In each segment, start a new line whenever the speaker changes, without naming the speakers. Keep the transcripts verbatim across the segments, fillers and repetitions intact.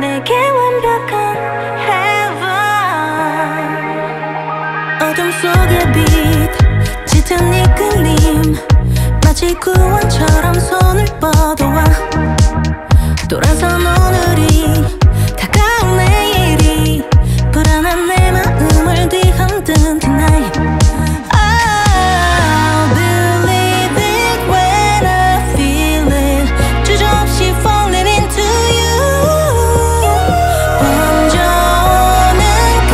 내게 완벽한 heaven. 어둠 속의 빛 짙은 이끌림 마치 구원처럼 손을 뻗어와 돌아선 오늘이 다가온 내일이 불안한 내 마음을 뒤흔든 tonight. I'll believe it when I feel it. 주저없이 falling into you. 번져오는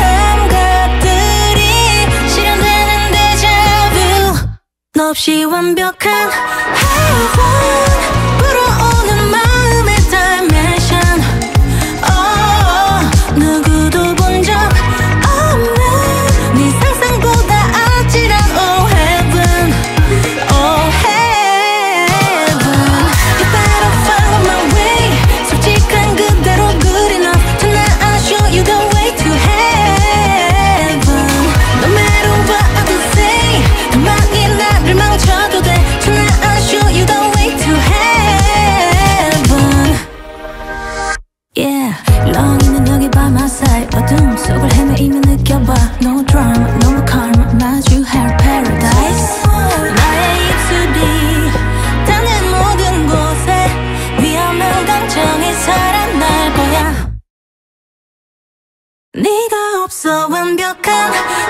감각들이 실현되는 déjà vu. 너 없이 완벽한 heaven. 불어오는 마음의 dimension. Oh, 누구도 본 적 없는 네 상상보다 아찔한 oh heaven. Oh heaven. You better follow my way. 솔직한 그대로 good enough. Tonight I'll show you the way to heaven. No matter what others say, 가만히 나를 망쳐도 돼. Tonight I'll show you the way to heaven. Yeah, long 있는 여기 by my side. 어둠 속을 헤매이며 느껴봐. No drama, no more karma. 마주할 paradise. 나의 입술이 닿는 모든 곳에 위험한 감정이 살아날 거야. 네가 없어 완벽한